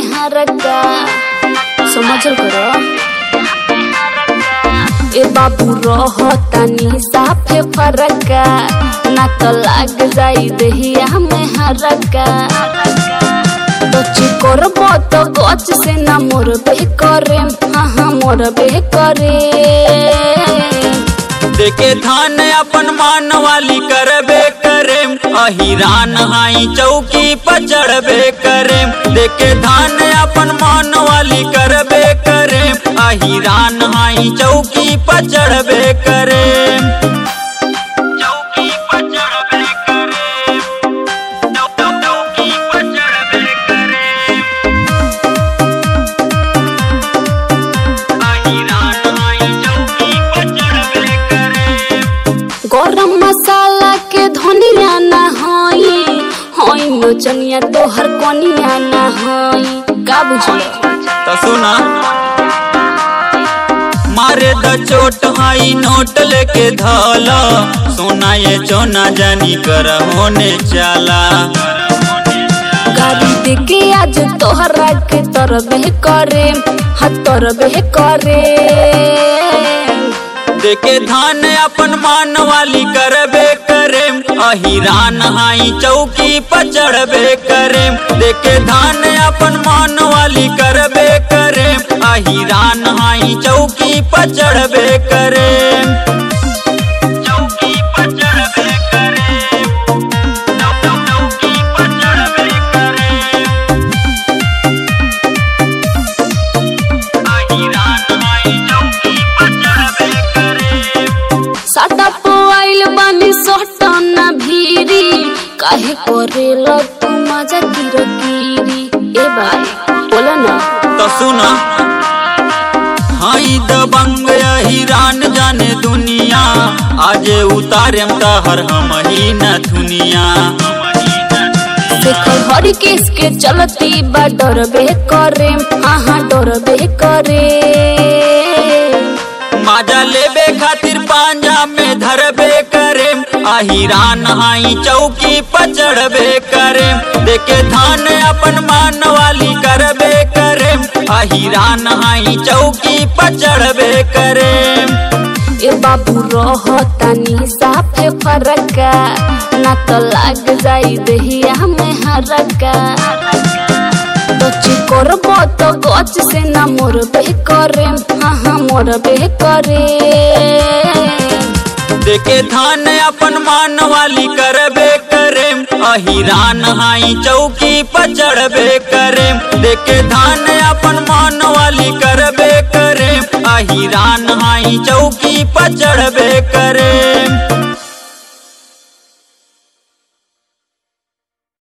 हरका समझल करो ए बाबू रहतानी साफे फरका ना तो लाग जाई दहिया में हरका बच्ची करबो तो गच से ना मोर बे करे हाँ मोर बे करे देखे धान अपन मान वाली करबे करे अहिरान हाई चौकी पर चढ़बे करे देखे धान अपन मान वाली करबे करे अहिरान हाई चौकी पर चढ़बे करे चौकी पर चढ़बे करे चौकी पर चढ़बे करे अहिरान हाई चौकी पर चढ़बे करे गरम मसाला के धनिया ना होई होई नचनिया तोहर कनिया ना होई का बुझलो तो सुना मारे द चोट हाई नोट लेके धला सोना ये चोना जानी कर होने चला गाड़ी देके आज तोहरा के तरबे करे हाँ तरबे करे देखे धान अपन मान वाली करबे करे अहिरान हाई चौकी पर चढ़बे करे देखे धान अपन मान वाली करबे करे अहिरान हाई चौकी पर चढ़बे करे चौकी पर चढ़बे करे चौकी पर चढ़बे करे अहिरान हाई चौकी पर चढ़बे करे साटा पोआइल बानी सोटना भीरी काहे करेला तू मजा गिरगिरी ए भाई बोला ना तो सुना हाई दबंग अहिरान जाने दुनिया आज उतारे तहर हम ही न दुनिया देखल हर केस के चलती बा डरबे करे हाँ डरबे करे माजा लेबे खातिर पांजा में धरबे करे अहिरान हाई चौकी पर चढ़बे करे देखे धान अपन मान वाली करबे करे अहिरान हाई चौकी पर चढ़बे करे ए बाबू रहतानी साफे फरका ना तो लाग जाई दहिया में हरका बच्ची करबो तो गच से ना मोर बे करे हाँ मोर बे करे देखे धान अपन मान वाली करबे करे अहिरान हाई चौकी पर चढ़बे करे देखे धान अपन मान वाली करबे करे अहिरान हाई चौकी पर चढ़बे करे।